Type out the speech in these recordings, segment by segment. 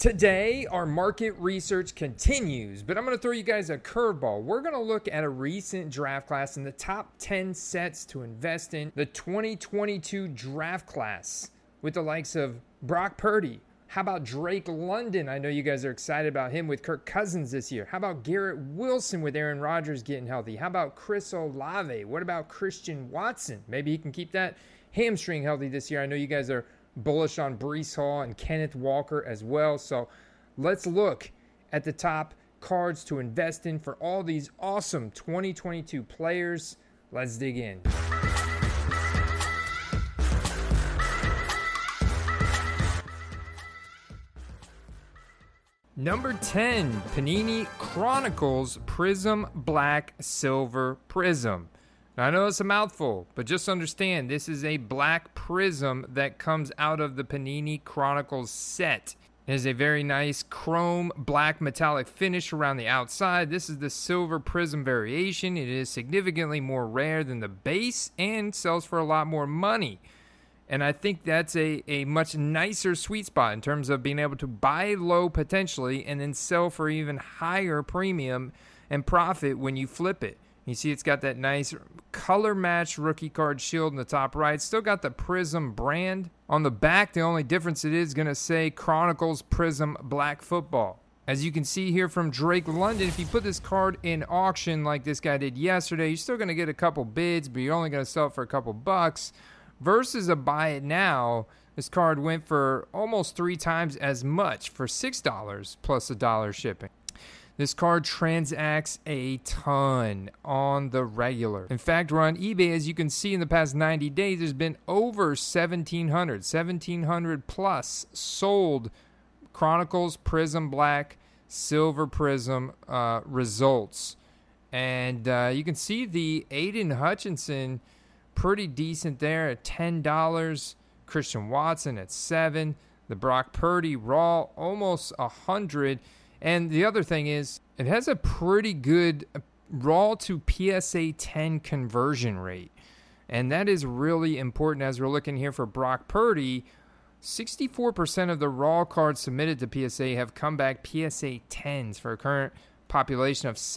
Today, our market research continues, but I'm going to throw you guys a curveball. We're going to look at a recent draft class and the top 10 sets to invest in. The 2022 draft class with the likes of Brock Purdy. How about Drake London? I know you guys are excited about him with Kirk Cousins this year. How about Garrett Wilson with Aaron Rodgers getting healthy? How about Chris Olave? What about Christian Watson? Maybe he can keep that hamstring healthy this year. I know you guys are bullish on Breece Hall and Kenneth Walker as well. So let's look at the top cards to invest in for all these awesome 2022 players. Let's dig in. Number 10, Panini Chronicles Prism Black Silver Prism. Now, I know it's a mouthful, but just understand this is a black prism that comes out of the Panini Chronicles set. It is a very nice chrome black metallic finish around the outside. This is the silver prism variation. It is significantly more rare than the base and sells for a lot more money. And I think that's a much nicer sweet spot in terms of being able to buy low potentially and then sell for even higher premium and profit when you flip it. You see it's got that nice color-matched rookie card shield in the top right. Still got the Prism brand. On the back, the only difference it is going to say Chronicles Prism Black Football. As you can see here from Drake London, if you put this card in auction like this guy did yesterday, you're still going to get a couple bids, but you're only going to sell it for a couple bucks. Versus a buy it now, this card went for almost 3 times as much for $6 plus $1 shipping. This card transacts a ton on the regular. In fact, we're on eBay. As you can see in the past 90 days, there's been over 1,700 plus sold Chronicles Prism Black Silver Prism results. And you can see the Aiden Hutchinson pretty decent there at $10. Christian Watson at $7. The Brock Purdy raw almost $100. And the other thing is, it has a pretty good raw to PSA 10 conversion rate. And that is really important as we're looking here for Brock Purdy. 64% of the raw cards submitted to PSA have come back PSA 10s for a current population of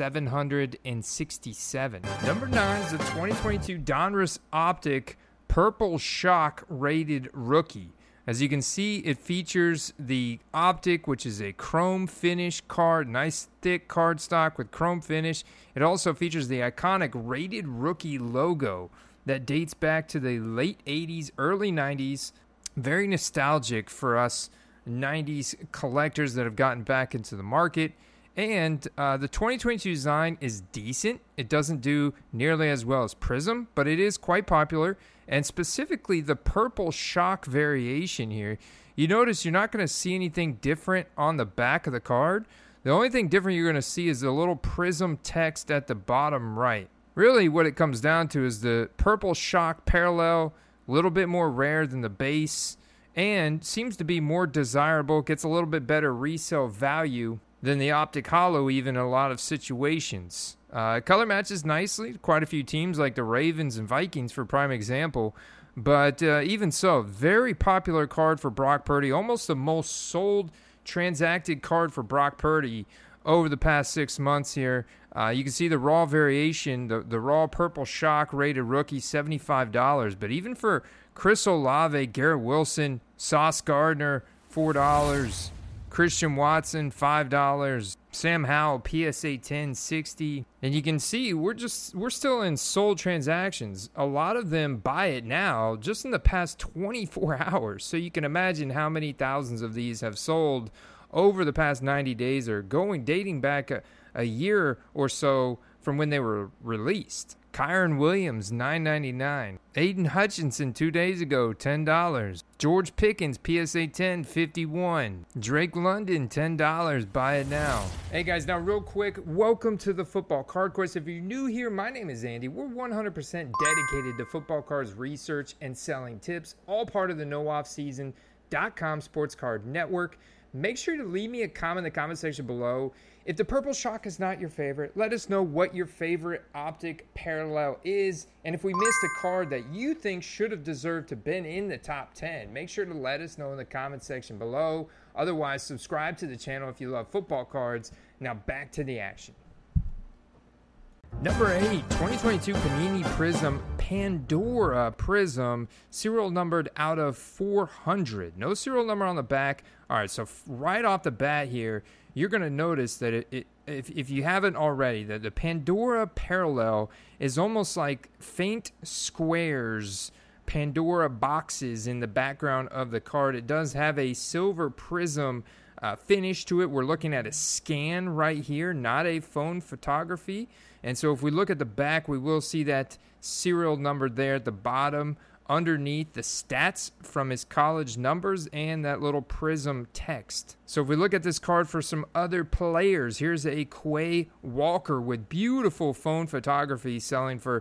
767. Number 9 is the 2022 Donruss Optic Purple Shock rated rookie. As you can see, it features the Optic, which is a chrome finish card, nice thick cardstock with chrome finish. It also features the iconic rated rookie logo that dates back to the late 80s, early 90s. Very nostalgic for us 90s collectors that have gotten back into the market. And the 2022 design is decent. It doesn't do nearly as well as Prism, but it is quite popular. And specifically the Purple Shock variation here. You notice you're not going to see anything different on the back of the card. The only thing different you're going to see is the little Prism text at the bottom right. Really what it comes down to is the Purple Shock parallel, a little bit more rare than the base, and seems to be more desirable, gets a little bit better resale value than the Optic Holo even in a lot of situations. Color matches nicely. Quite a few teams like the Ravens and Vikings for prime example. But even so, very popular card for Brock Purdy. Almost the most sold transacted card for Brock Purdy over the past 6 months here. You can see the raw variation, the raw Purple Shock rated rookie, $75. But even for Chris Olave, Garrett Wilson, Sauce Gardner, $4. Christian Watson, $5. Sam Howell, PSA 10, $60. And you can see we're still in sold transactions. A lot of them buy it now just in the past 24 hours. So you can imagine how many thousands of these have sold over the past 90 days or dating back a year or so from when they were released. Kyron Williams, $9.99. Aiden Hutchinson, 2 days ago, $10. George Pickens, PSA 10, $51. Drake London, $10. Buy it now. Hey guys, now real quick, welcome to the Football Card Course. If you're new here, my name is Andy. We're 100% dedicated to football cards research and selling tips, all part of the NoOffSeason.com Sports Card Network. make sure to leave me a comment in the comment section below. If the Purple Shock is not your favorite, let us know what your favorite optic parallel is. And if we missed a card that you think should have deserved to been in the top 10, make sure to let us know in the comment section below. Otherwise, subscribe to the channel if you love football cards. Now back to the action. Number 8, 2022 Panini Prism Pandora Prism, serial numbered out of 400. No serial number on the back. All right, so right off the bat here, you're going to notice that if you haven't already, that the Pandora parallel is almost like faint squares, Pandora boxes in the background of the card. It does have a silver prism finish to it. We're looking at a scan right here, not a phone photography. And so if we look at the back, we will see that serial number there at the bottom, underneath the stats from his college numbers and that little prism text. So if we look at this card for some other players, here's a Quay Walker with beautiful phone photography selling for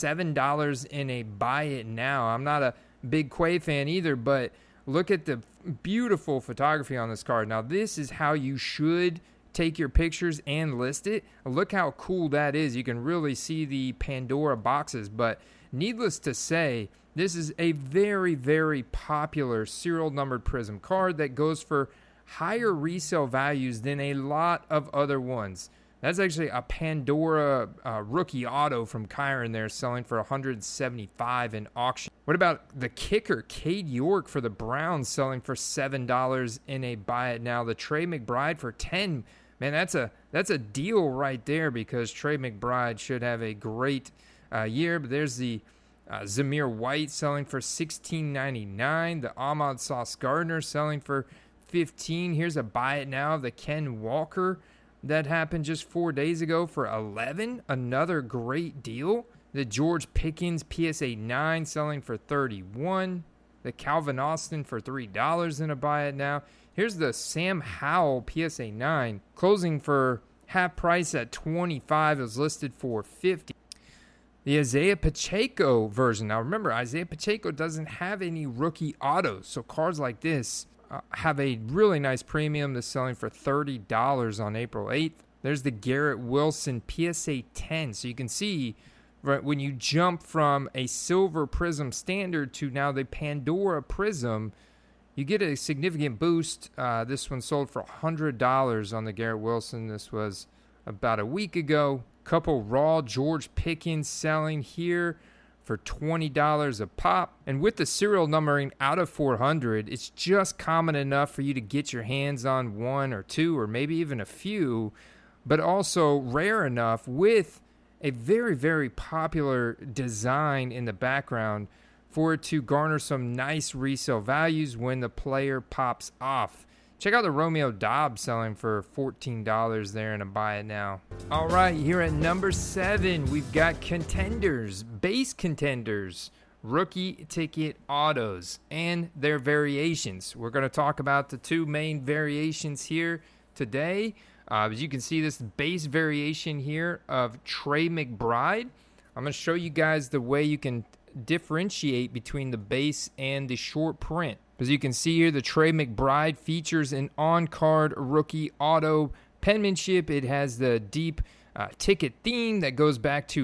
$7 in a buy it now. I'm not a big Quay fan either, but look at the beautiful photography on this card. Now this is how you should take your pictures and list it. Look how cool that is. You can really see the Pandora boxes, but needless to say, this is a very, very popular serial numbered prism card that goes for higher resale values than a lot of other ones. That's actually a Pandora rookie auto from Kyron there, selling for $175 in auction. What about the kicker, Cade York for the Browns, selling for $7 in a buy it now. The Trey McBride for $10. Man, that's a deal right there, because Trey McBride should have a great year. But there's the Zamir White selling for $16.99. The Ahmad Sauce Gardner selling for $15. Here's a buy it now. The Ken Walker that happened just 4 days ago for $11. Another great deal. The George Pickens PSA 9 selling for $31. The Calvin Austin for $3 in a buy it now. Here's the Sam Howell PSA 9 closing for half price at $25. It was listed for $50. The Isaiah Pacheco version. Now remember, Isaiah Pacheco doesn't have any rookie autos, so cards like this have a really nice premium. That's selling for $30 on April 8th. There's the Garrett Wilson PSA 10. So you can see, right, when you jump from a silver prism standard to now the Pandora prism, you get a significant boost. This one sold for $100 on the Garrett Wilson. This was about a week ago. Couple raw George Pickens selling here for $20 a pop. And with the serial numbering out of 400, it's just common enough for you to get your hands on one or two or maybe even a few, but also rare enough with a very, very popular design in the background for it to garner some nice resale values when the player pops off. Check out the Romeo Dobbs selling for $14 there in a buy it now. All right, here at number 7, we've got contenders, base contenders, rookie ticket autos, and their variations. We're going to talk about the two main variations here today. As you can see, this base variation here of Trey McBride. I'm going to show you guys the way you can differentiate between the base and the short print. As you can see here, the Trey McBride features an on-card rookie auto penmanship. It has the deep ticket theme that goes back to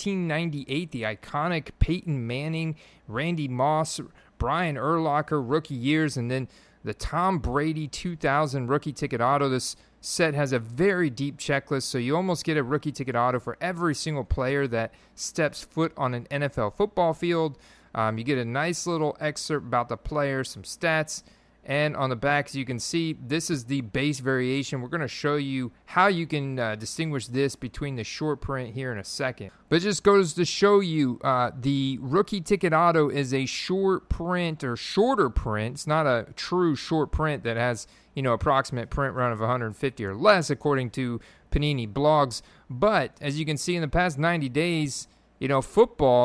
1998, the iconic Peyton Manning, Randy Moss, Brian Urlacher rookie years, and then the Tom Brady 2000 rookie ticket auto. This set has a very deep checklist, so you almost get a rookie ticket auto for every single player that steps foot on an NFL football field. You get a nice little excerpt about the player, some stats, and on the back, as you can see, this is the base variation. We're going to show you how you can distinguish this between the short print here in a second. But it just goes to show you the rookie ticket auto is a short print or shorter print. It's not a true short print that has, approximate print run of 150 or less, according to Panini blogs. But as you can see, in the past 90 days, football,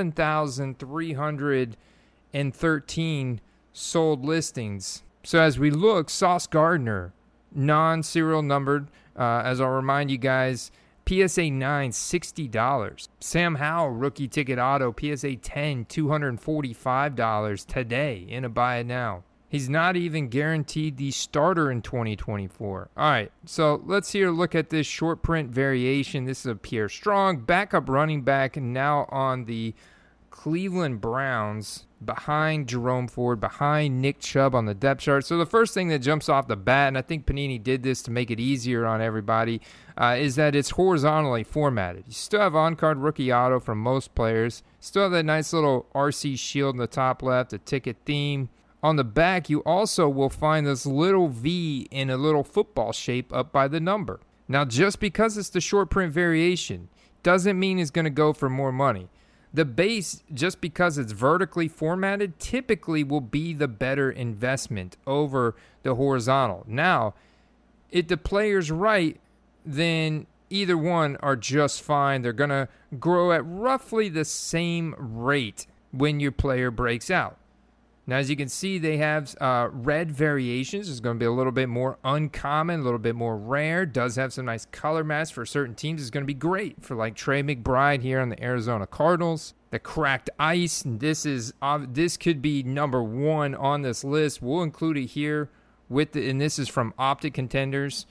7,313 sold listings. So as we look, Sauce Gardner, non-serial numbered, as I'll remind you guys, PSA 9, $60. Sam Howell, rookie ticket auto, PSA 10, $245 today in a buy it now. He's not even guaranteed the starter in 2024. All right, so let's here look at this short print variation. This is a Pierre Strong, backup running back, now on the Cleveland Browns, behind Jerome Ford, behind Nick Chubb on the depth chart. So the first thing that jumps off the bat, and I think Panini did this to make it easier on everybody, is that it's horizontally formatted. You still have on-card rookie auto from most players. Still have that nice little RC shield in the top left, a ticket theme. On the back, you also will find this little V in a little football shape up by the number. Now, just because it's the short print variation doesn't mean it's going to go for more money. The base, just because it's vertically formatted, typically will be the better investment over the horizontal. Now, if the player's right, then either one are just fine. They're going to grow at roughly the same rate when your player breaks out. Now, as you can see, they have red variations. It's going to be a little bit more uncommon, a little bit more rare. Does have some nice color match for certain teams. It's going to be great for like Trey McBride here on the Arizona Cardinals. The cracked ice. This could be number one on this list. We'll include it here and this is from Optic Contenders.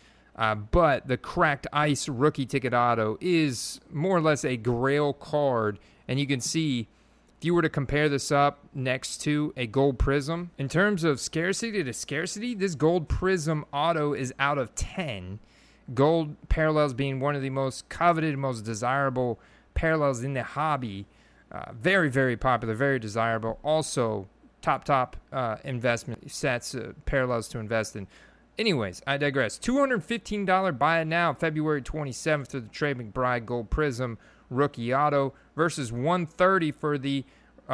But the cracked ice rookie ticket auto is more or less a grail card, and you can see. If you were to compare this up next to a gold prism, in terms of scarcity to scarcity, this gold prism auto is out of 10. Gold parallels being one of the most coveted, most desirable parallels in the hobby. Very, very popular, very desirable. Also, top investment sets, parallels to invest in. Anyways, I digress. $215 buy it now, February 27th for the Trey McBride Gold Prism rookie auto versus $130 for the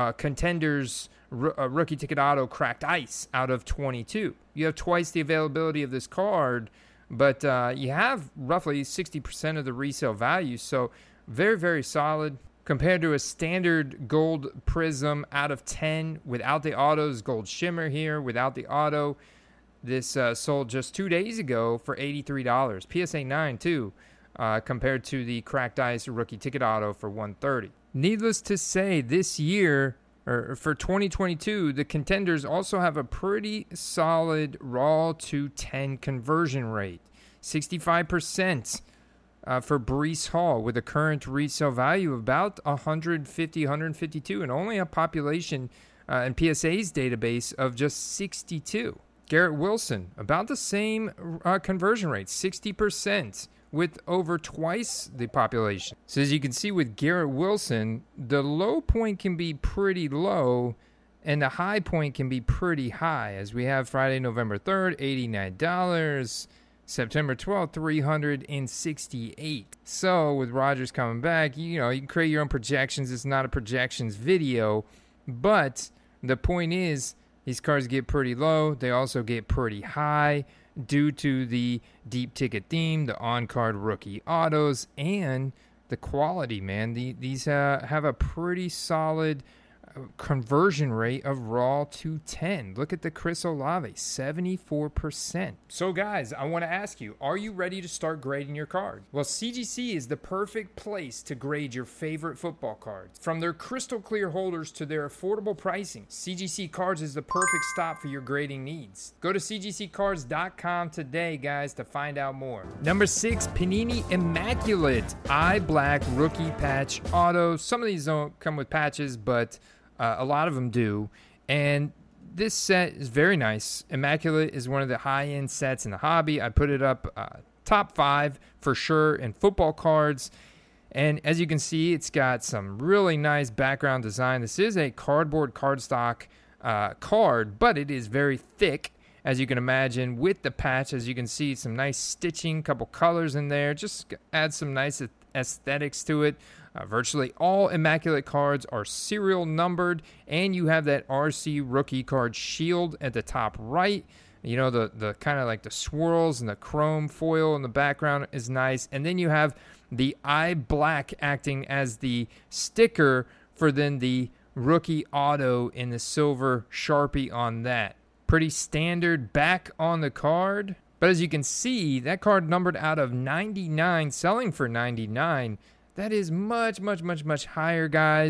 Contenders rookie ticket auto cracked ice out of 22. You have twice the availability of this card, but you have roughly 60% of the resale value. So very, very solid compared to a standard gold prism out of 10 without the autos. Gold shimmer here without the auto. This sold just 2 days ago for $83. PSA 9 too. Compared to the cracked ice rookie ticket auto for $130. Needless to say, this year, or for 2022, the Contenders also have a pretty solid raw to 10 conversion rate. 65% for Breece Hall with a current resale value of about 150, 152, and only a population in PSA's database of just 62. Garrett Wilson, about the same conversion rate, 60%. With over twice the population. So as you can see with Garrett Wilson, the low point can be pretty low and the high point can be pretty high. As we have Friday, November 3rd, $89. September 12th, $368. So with Rodgers coming back, you can create your own projections. It's not a projections video, but the point is these cards get pretty low. They also get pretty high due to the deep ticket theme, the on-card rookie autos, and the quality, man. These have a pretty solid conversion rate of raw to 10. Look at the Chris Olave, 74%. So guys, I want to ask you, are you ready to start grading your cards? Well, CGC is the perfect place to grade your favorite football cards. From their crystal clear holders to their affordable pricing, CGC Cards is the perfect stop for your grading needs. Go to cgccards.com today, guys, to find out more. Number 6, Panini Immaculate Eye Black Rookie Patch Auto. Some of these don't come with patches, but a lot of them do, and this set is very nice. Immaculate is one of the high-end sets in the hobby. I put it up top 5 for sure in football cards, and as you can see, it's got some really nice background design. This is a cardboard cardstock card, but it is very thick, as you can imagine, with the patch. As you can see, some nice stitching, couple colors in there, just add some nice aesthetics to it. Virtually all Immaculate cards are serial numbered, and you have that RC rookie card shield at the top right. The kind of like the swirls and the chrome foil in the background is nice. And then you have the eye black acting as the sticker for then the rookie auto in the silver Sharpie on that. Pretty standard back on the card. But as you can see, that card numbered out of 99, selling for 99. That is much, much, much, much higher, guys,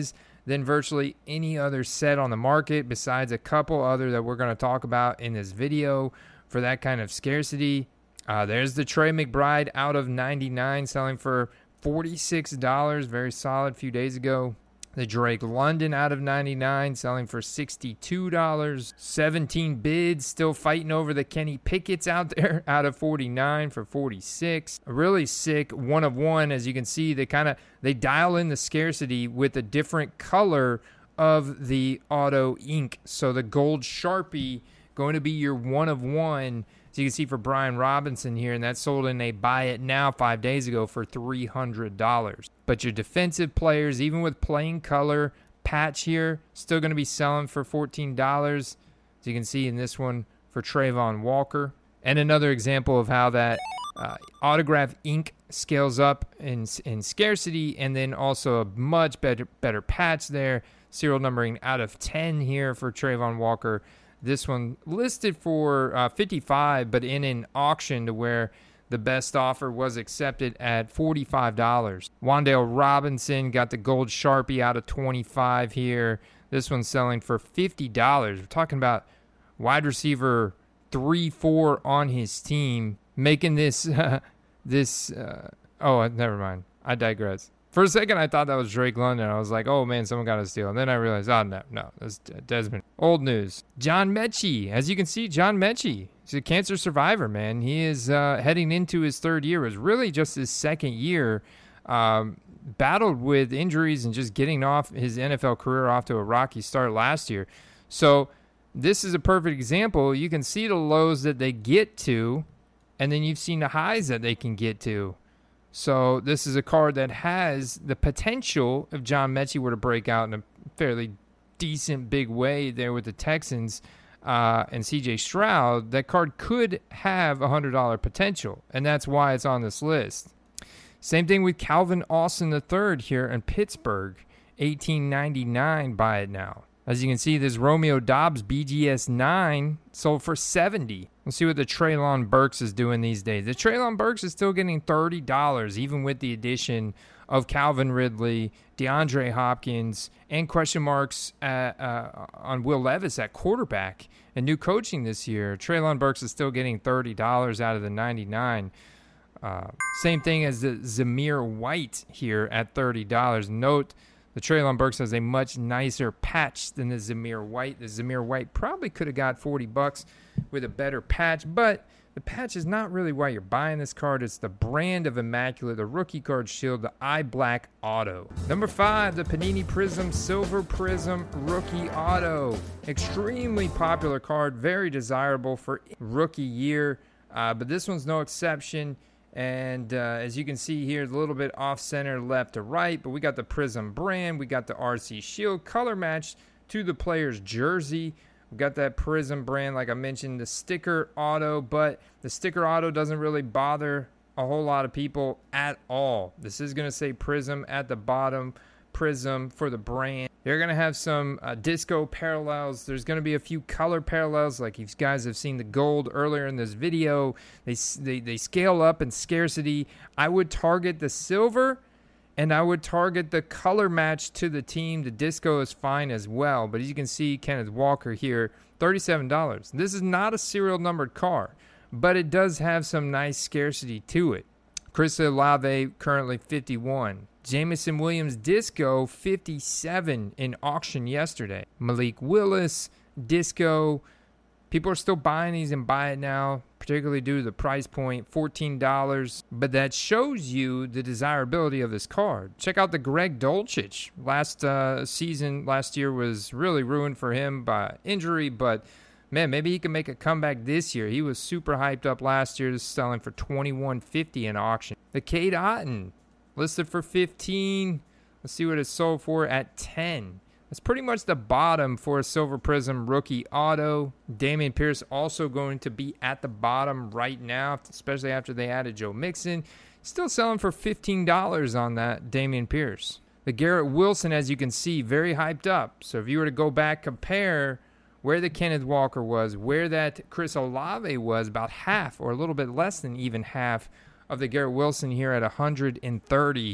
than virtually any other set on the market, besides a couple other that we're going to talk about in this video for that kind of scarcity. There's the Trey McBride out of 99, selling for $46. Very solid a few days ago. The Drake London out of 99, selling for $62. 17 bids, still fighting over the Kenny Pickett's out there, out of 49 for $46. A really sick one of one. As you can see, they dial in the scarcity with a different color of the auto ink. So the gold Sharpie going to be your one of one. So you can see for Brian Robinson here, and that sold in a buy it now 5 days ago for $300. But your defensive players, even with plain color patch here, still going to be selling for $14. So you can see in this one for Trayvon Walker. And another example of how that autograph ink scales up in scarcity, and then also a much better patch there. Serial numbering out of 10 here for Trayvon Walker. This one listed for $55, but in an auction to where the best offer was accepted at $45. Wan'Dale Robinson got the gold Sharpie out of 25 here. This one's selling for $50. We're talking about wide receiver 3-4 on his team, making this, never mind. I digress. For a second, I thought that was Drake London. I was like, oh, man, someone got a steal. And then I realized, no, that's Desmond. Old news. John Mechie. As you can see, John Mechie, he's a cancer survivor, man. He is heading into his third year. It was really just his second year. Battled with injuries and just getting off his NFL career off to a rocky start last year. So this is a perfect example. You can see the lows that they get to, and then you've seen the highs that they can get to. So this is a card that has the potential, if John Mechie were to break out in a fairly decent big way there with the Texans and C.J. Stroud, that card could have $100 potential, and that's why it's on this list. Same thing with Calvin Austin III here in Pittsburgh, $18.99 buy it now. As you can see, this Romeo Doubs BGS 9 sold for $70. Let's see what the Treylon Burks is doing these days. The Treylon Burks is still getting $30, even with the addition of Calvin Ridley, DeAndre Hopkins, and question marks on Will Levis at quarterback and new coaching this year. Treylon Burks is still getting $30 out of the 99. Same thing as the Zamir White here at $30. Note, the Treylon Burks has a much nicer patch than the Zamir White. The Zamir White probably could have got $40 with a better patch, but the patch is not really why you're buying this card. It's the brand of Immaculate, the rookie card shield, the Eye Black Auto. Number 5, the Panini Prism Silver Prism Rookie Auto. Extremely popular card, very desirable for rookie year, but this one's no exception. And as you can see here, a little bit off-center left to right, but we got the Prism brand. We got the RC Shield color match to the player's jersey. We got that Prism brand, like I mentioned, the sticker auto, but the sticker auto doesn't really bother a whole lot of people at all. This is going to say Prism at the bottom, Prism for the brand. They're going to have some disco parallels. There's going to be a few color parallels, like you guys have seen the gold earlier in this video. They scale up in scarcity. I would target the silver, and I would target the color match to the team. The disco is fine as well, but as you can see, Kenneth Walker here, $37. This is not a serial numbered card, but it does have some nice scarcity to it. Chris Olave currently $51. Jameson Williams Disco, $57 in auction yesterday. Malik Willis Disco. People are still buying these and buy it now, particularly due to the price point, $14. But that shows you the desirability of this card. Check out the Greg Dulcich. Last year was really ruined for him by injury, but man, maybe he can make a comeback this year. He was super hyped up last year. This is selling for $21.50 in auction. The Cade Otton, listed for $15. Let's see what it sold for at $10. That's pretty much the bottom for a Silver Prism rookie auto. Dameon Pierce also going to be at the bottom right now, especially after they added Joe Mixon. Still selling for $15 on that Dameon Pierce. The Garrett Wilson, as you can see, very hyped up. So if you were to go back, compare where the Kenneth Walker was, where that Chris Olave was, about half or a little bit less than even half of the Garrett Wilson here at $130.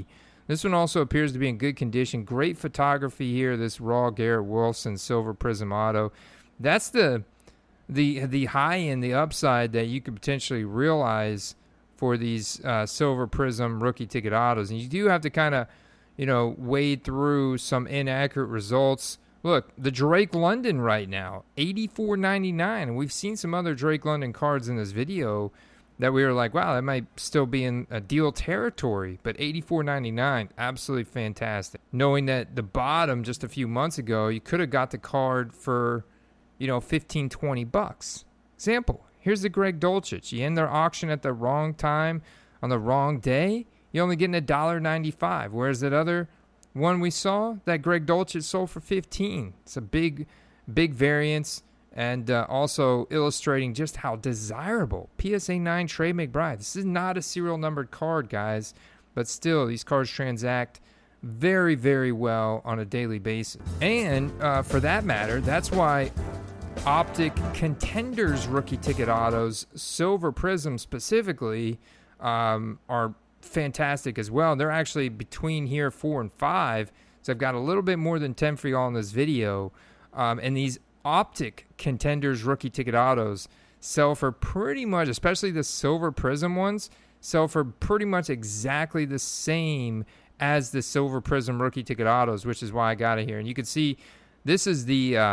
This one also appears to be in good condition. Great photography here, this raw Garrett Wilson Silver Prism auto. That's the high end, the upside that you could potentially realize for these Silver Prism rookie ticket autos. And you do have to kind of, wade through some inaccurate results. Look, the Drake London right now, $84.99. And we've seen some other Drake London cards in this video that we were like, wow, that might still be in a deal territory. But $84.99, absolutely fantastic. Knowing that the bottom just a few months ago, you could have got the card for, $15, $20. Example, here's the Greg Dulcich. You end their auction at the wrong time on the wrong day, you're only getting $1.95. Whereas that other one we saw, that Greg Dulcich sold for $15. It's a big variance. And also illustrating just how desirable PSA 9 Trey McBride. This is not a serial numbered card, guys, but still, these cards transact very, very well on a daily basis. And for that matter, that's why Optic Contenders rookie ticket autos, Silver Prism specifically, are fantastic as well. They're actually between here 4 and 5, so I've got a little bit more than 10 for y'all in this video. And these Optic Contenders rookie ticket autos sell for pretty much, especially the Silver Prism ones, sell for pretty much exactly the same as the Silver Prism rookie ticket autos, which is why I got it here. And you can see this is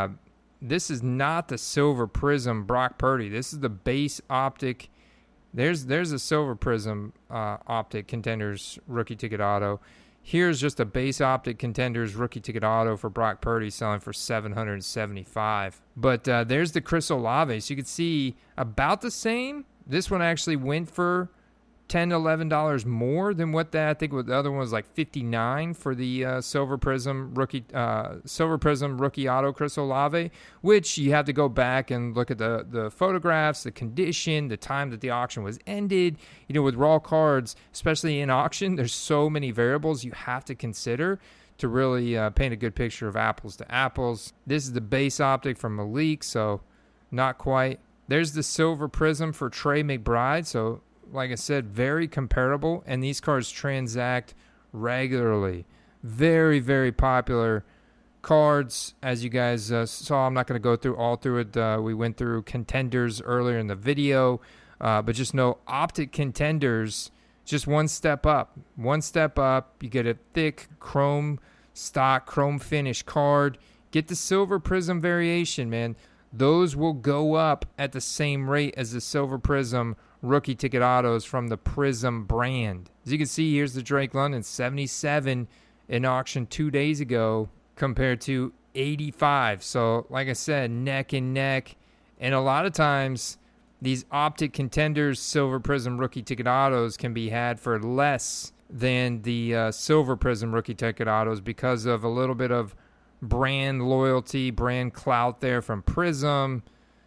not the Silver Prism Brock Purdy. This is the base Optic. There's a Silver Prism Optic Contenders rookie ticket auto. Here's just a base Optic Contenders rookie ticket auto for Brock Purdy selling for $775. But there's the Chris Olave. So you can see about the same. This one actually went for $10 to $11 more than what that. I think the other one was like $59 for the Silver Prism rookie auto Chris Olave, which you have to go back and look at the photographs, the condition, the time that the auction was ended. With raw cards, especially in auction, there's so many variables you have to consider to really paint a good picture of apples to apples. This is the base Optic from Malik, so not quite. There's the Silver Prism for Trey McBride, so like I said, very comparable, and these cards transact regularly. Very, very popular cards, as you guys saw. I'm not going to go through it. We went through Contenders earlier in the video, but just know Optic Contenders, just one step up. One step up, you get a thick chrome finish card. Get the Silver Prism variation, man. Those will go up at the same rate as the Silver Prism rookie ticket autos from the Prism brand. As you can see, here's the Drake London, 77 in auction 2 days ago compared to 85. So, like I said, neck and neck. And a lot of times, these Optic Contenders Silver Prism rookie ticket autos can be had for less than the Silver Prism rookie ticket autos because of a little bit of brand loyalty, brand clout there from Prism.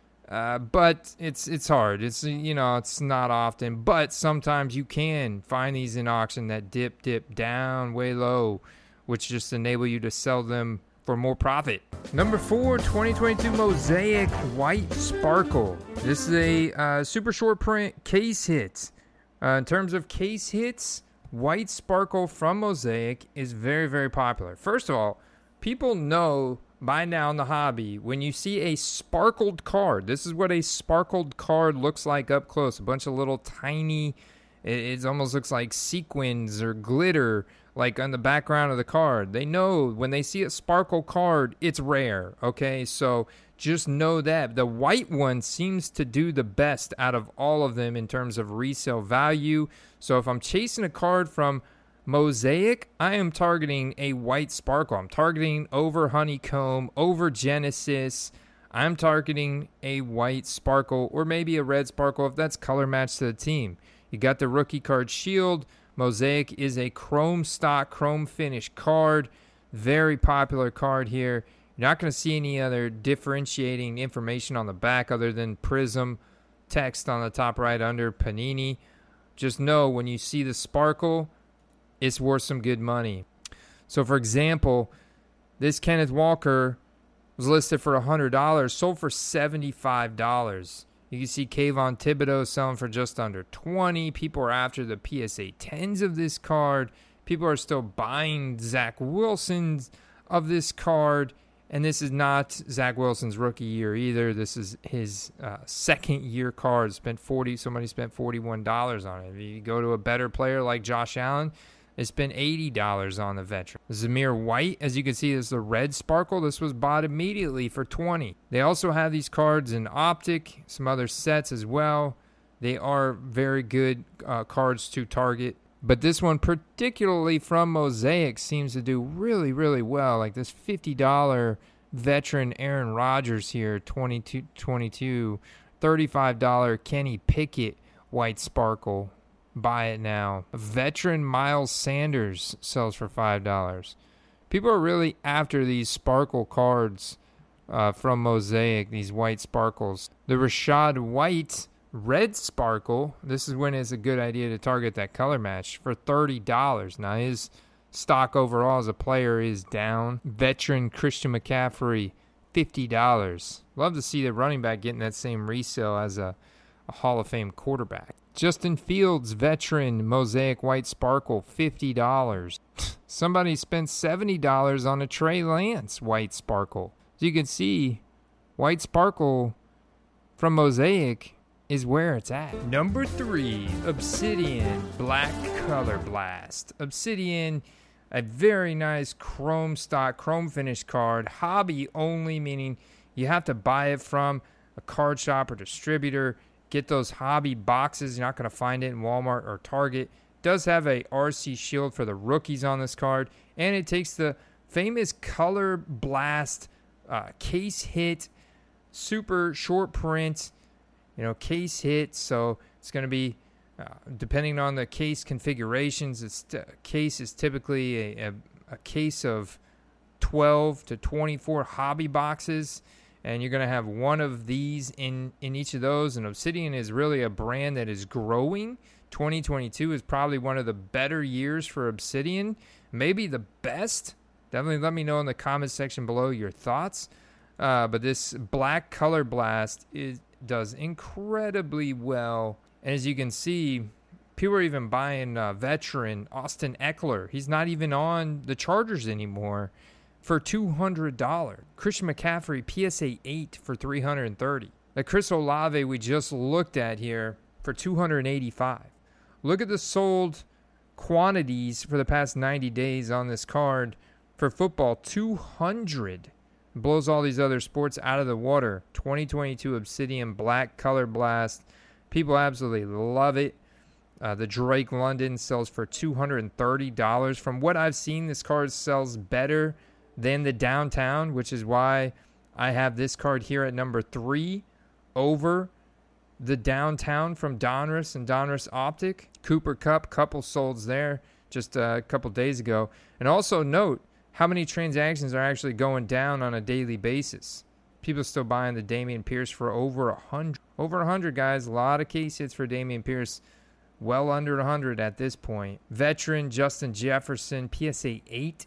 But it's hard. It's not often, but sometimes you can find these in auction that dip down way low, which just enable you to sell them for more profit. Number 4, 2022 Mosaic White Sparkle. This is a super short print case hit. In terms of case hits, White Sparkle from Mosaic is very, very popular. First of all, people know by now in the hobby, when you see a sparkled card, this is what a sparkled card looks like up close. A bunch of little tiny, it almost looks like sequins or glitter like on the background of the card. They know when they see a sparkle card, it's rare, okay? So just know that. The white one seems to do the best out of all of them in terms of resale value. So if I'm chasing a card from Mosaic, I am targeting a white sparkle. I'm targeting over Honeycomb, over Genesis. I'm targeting a white sparkle or maybe a red sparkle if that's color matched to the team. You got the rookie card shield. Mosaic is a chrome stock, chrome finish card. Very popular card here. You're not going to see any other differentiating information on the back other than Prism text on the top right under Panini. Just know when you see the sparkle, it's worth some good money. So, for example, this Kenneth Walker was listed for $100, sold for $75. You can see Kayvon Thibodeau selling for just under $20. People are after the PSA 10s of this card. People are still buying Zach Wilson's of this card. And this is not Zach Wilson's rookie year either. This is his second year card. Somebody spent $41 on it. If you go to a better player like Josh Allen, they spent $80 on the veteran. Zamir White, as you can see, is the red sparkle. This was bought immediately for $20. They also have these cards in Optic, some other sets as well. They are very good cards to target. But this one, particularly from Mosaic, seems to do really, really well. Like this $50 veteran Aaron Rodgers here, 22, $35 Kenny Pickett white sparkle. Buy it now. Veteran Miles Sanders sells for $5. People are really after these sparkle cards from Mosaic, these white sparkles. The Rashad White red sparkle, this is when it's a good idea to target that color match, for $30. Now his stock overall as a player is down. Veteran Christian McCaffrey, $50. Love to see the running back getting that same resale as a Hall of Fame quarterback. Justin Fields, veteran Mosaic white sparkle, $50. Somebody spent $70 on a Trey Lance white sparkle. As you can see, white sparkle from Mosaic is where it's at. Number 3, Obsidian Black Color Blast. Obsidian, a very nice chrome stock, chrome finish card. Hobby only, meaning you have to buy it from a card shop or distributor. Get those hobby boxes. You're not going to find it in Walmart or Target. It does have a RC shield for the rookies on this card. And it takes the famous Color Blast case hit, super short print, case hit. So it's going to be, depending on the case configurations, case is typically a case of 12 to 24 hobby boxes. And you're going to have one of these in each of those. And Obsidian is really a brand that is growing. 2022 is probably one of the better years for Obsidian. Maybe the best. Definitely let me know in the comments section below your thoughts. But this Black Color Blast does incredibly well. And as you can see, people are even buying veteran Austin Eckler. He's not even on the Chargers anymore for $200. Christian McCaffrey, PSA 8 for $330. The Chris Olave we just looked at here for $285. Look at the sold quantities for the past 90 days on this card. For football, 200. Blows all these other sports out of the water. 2022 Obsidian Black Color Blast. People absolutely love it. The Drake London sells for $230. From what I've seen, this card sells better than the Downtown, which is why I have this card here at number 3 over the Downtown from Donruss and Donruss Optic. Cooper Kupp, couple solds there just a couple days ago. And also note how many transactions are actually going down on a daily basis. People still buying the Dameon Pierce for over 100. Over 100, guys. A lot of case hits for Dameon Pierce. Well under 100 at this point. Veteran Justin Jefferson, PSA 8,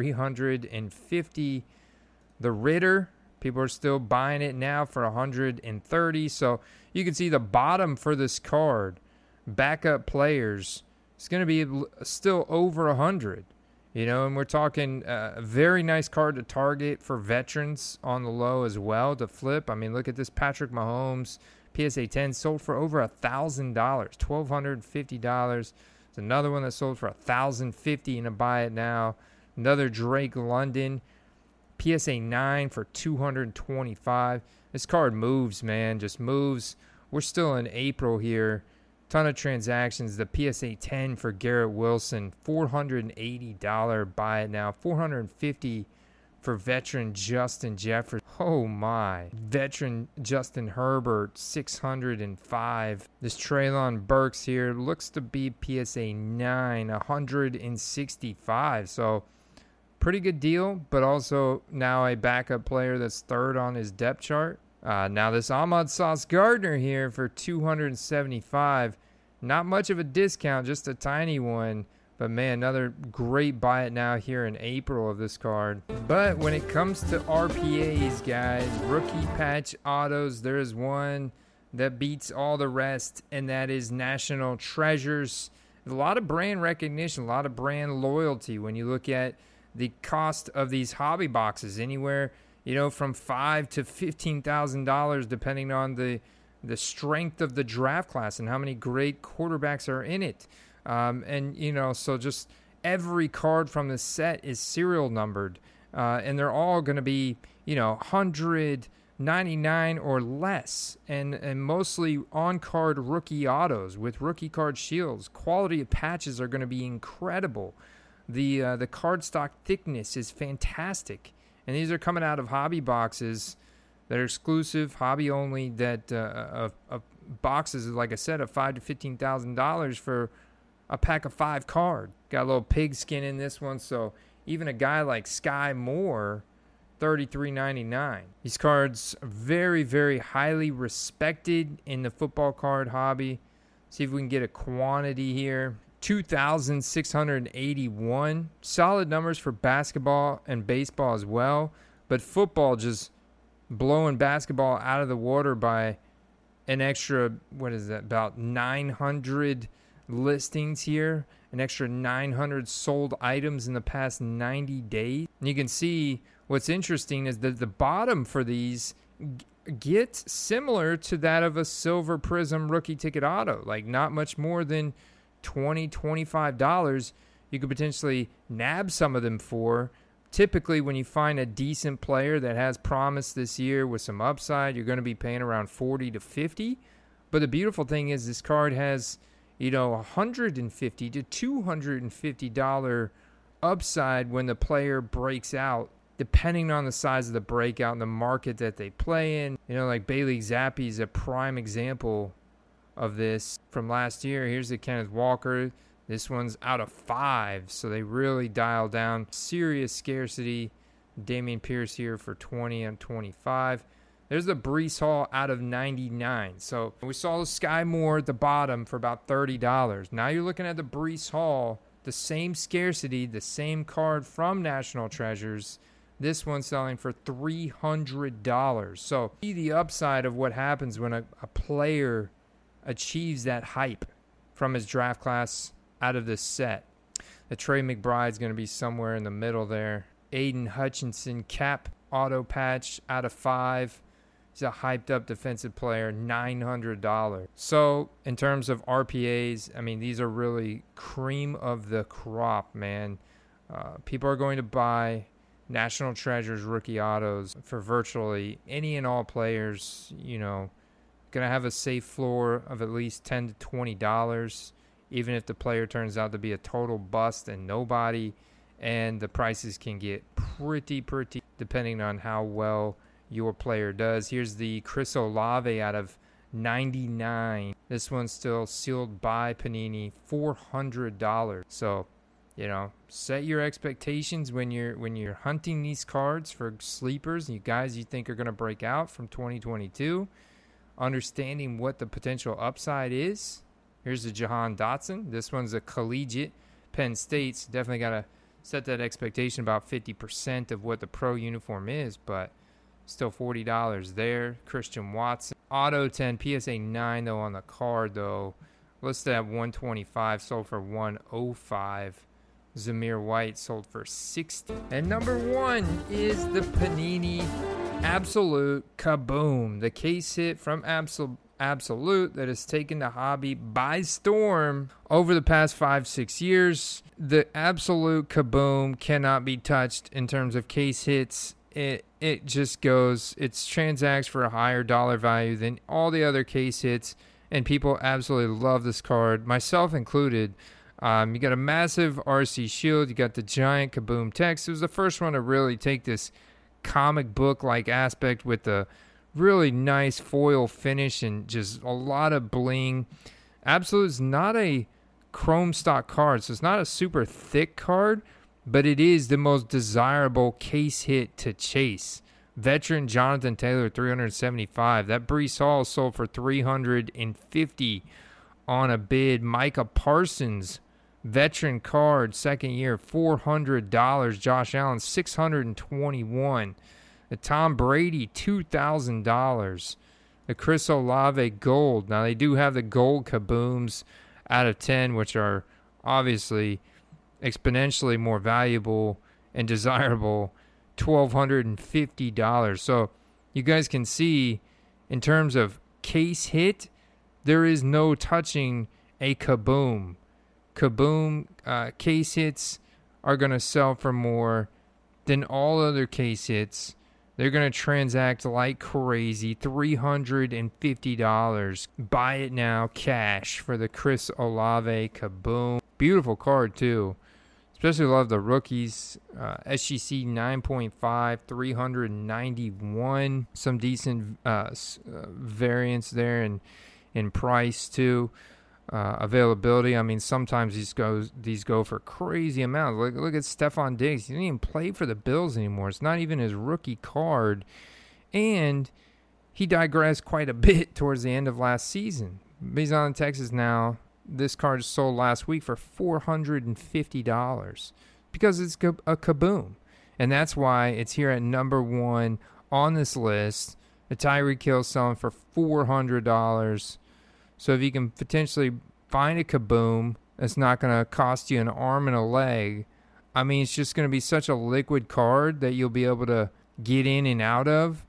$350. The Ritter, people are still buying it now for $130. So you can see the bottom for this card, backup players, it's going to be still over 100. And we're talking a very nice card to target for veterans on the low as well to flip. I mean, look at this Patrick Mahomes. PSA 10 sold for over $1,000, $1,250. There's another one that sold for $1,050 and buy it now. Another Drake London, PSA 9 for $225. This card moves, man, just moves. We're still in April here. Ton of transactions. The PSA 10 for Garrett Wilson, $480. Buy it now. $450 for veteran Justin Jefferson. Oh my. Veteran Justin Herbert, $605. This Treylon Burks here looks to be PSA 9, $165. So pretty good deal, but also now a backup player that's third on his depth chart. Now this Ahmad Sauce Gardner here for $275. Not much of a discount, just a tiny one. But, man, another great buy it now here in April of this card. But when it comes to RPAs, guys, rookie patch autos, there is one that beats all the rest, and that is National Treasures. A lot of brand recognition, a lot of brand loyalty when you look at the cost of these hobby boxes, anywhere, from $5,000 to $15,000, depending on the strength of the draft class and how many great quarterbacks are in it. So just every card from the set is serial numbered, and they're all going to be, 199 or less, and mostly on-card rookie autos with rookie card shields. Quality of patches are going to be incredible. The cardstock thickness is fantastic, and these are coming out of hobby boxes that are exclusive, hobby only. That boxes, like I said, of $5,000 to $15,000 for a pack of 5 card. Got a little pigskin in this one, so even a guy like Sky Moore, $33.99. These cards are very, very highly respected in the football card hobby. See if we can get a quantity here. 2,681. Solid numbers for basketball and baseball as well, but football just blowing basketball out of the water by an extra, about 900 listings here, an extra 900 sold items in the past 90 days. And you can see what's interesting is that the bottom for these gets similar to that of a Silver Prism rookie ticket auto, like not much more than $20, $25 you could potentially nab some of them for. Typically, when you find a decent player that has promise this year with some upside, you're going to be paying around $40 to $50. But the beautiful thing is this card has, $150 to $250 upside when the player breaks out, depending on the size of the breakout and the market that they play in. Like Bailey Zappi is a prime example of this from last year. Here's the Kenneth Walker. This one's out of 5, so they really dial down. Serious scarcity. Dameon Pierce here for 20 and 25. There's the Breece Hall out of 99. So we saw the Sky Moore at the bottom for about $30. Now you're looking at the Breece Hall, the same scarcity, the same card from National Treasures. This one's selling for $300. So see the upside of what happens when a player achieves that hype from his draft class out of this set. The Trey McBride's going to be somewhere in the middle there. Aiden Hutchinson cap auto patch out of 5. He's a hyped up defensive player, $900. So in terms of RPAs, these are really cream of the crop, man. People are going to buy National Treasures rookie autos for virtually any and all players. Going to have a safe floor of at least $10 to $20, even if the player turns out to be a total bust and nobody. And the prices can get pretty depending on how well your player does. Here's the Chris Olave out of 99. This one's still sealed by Panini, $400. So, set your expectations when you're hunting these cards for sleepers, you guys you think are going to break out from 2022. Understanding what the potential upside is. Here's the Jahan Dotson. This one's a collegiate. Penn State's definitely got to set that expectation about 50% of what the pro uniform is, but still $40 there. Christian Watson. Auto 10, PSA 9 though on the card though. Listed at $125, sold for $105. Zamir White sold for $60. And number 1 is the Panini Absolute Kaboom. The case hit from Absolute that has taken the hobby by storm over the past 5-6 years. The Absolute Kaboom cannot be touched in terms of case hits. It just goes, it transacts for a higher dollar value than all the other case hits, and people absolutely love this card, myself included. You got a massive RC shield, you got the giant Kaboom text. It was the first one to really take this comic book like aspect with the really nice foil finish and just a lot of bling. Absolute is not a chrome stock card, so it's not a super thick card, but it is the most desirable case hit to chase. Veteran Jonathan Taylor, $375. That Breece Hall sold for $350 on a bid. Micah Parsons, veteran card, second year, $400. Josh Allen, $621. The Tom Brady, $2,000. The Chris Olave gold. Now, they do have the gold Kabooms out of 10, which are obviously exponentially more valuable and desirable, $1,250. So you guys can see, in terms of case hit, there is no touching a Kaboom. Kaboom case hits are going to sell for more than all other case hits. They're going to transact like crazy. $350. Buy it now, cash, for the Chris Olave Kaboom. Beautiful card, too. Especially love the rookies. SGC 9.5, 391. Some decent variance there in price, too. Availability. I mean, sometimes these go for crazy amounts. Look at Stephon Diggs. He didn't even play for the Bills anymore. It's not even his rookie card. And he digressed quite a bit towards the end of last season. But he's on Texas now. This card sold last week for $450 because it's a Kaboom. And that's why it's here at number 1 on this list. The Tyreek Hill selling for $400. So if you can potentially find a Kaboom that's not going to cost you an arm and a leg, I mean, it's just going to be such a liquid card that you'll be able to get in and out of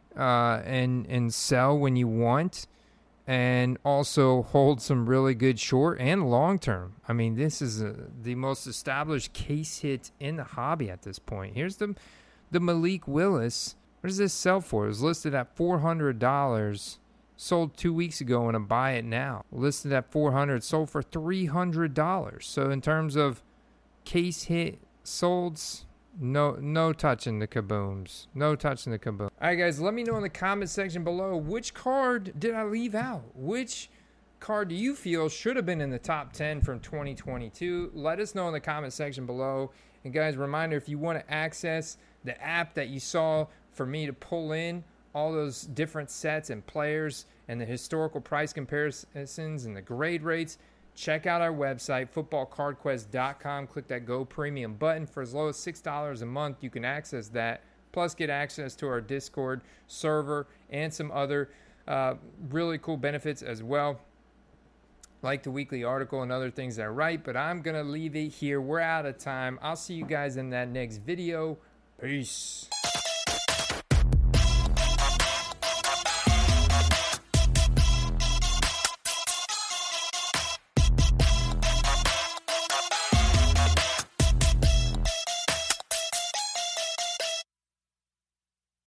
and sell when you want, and also hold some really good short and long term. I mean, this is the most established case hit in the hobby at this point. Here's the Malik Willis. What does this sell for? It was listed at $400. Sold 2 weeks ago in a buy it now. Listed at $400, sold for $300. So in terms of case hit solds, no touching the Kabooms. No touching the Kaboom. All right, guys, let me know in the comment section below, which card did I leave out? Which card do you feel should have been in the top 10 from 2022? Let us know in the comment section below. And guys, reminder, if you want to access the app that you saw for me to pull in all those different sets and players and the historical price comparisons and the grade rates, check out our website, footballcardquest.com. Click that Go Premium button. For as low as $6 a month, you can access that, plus get access to our Discord server and some other really cool benefits as well, like the weekly article and other things that I write. But I'm going to leave it here. We're out of time. I'll see you guys in that next video. Peace.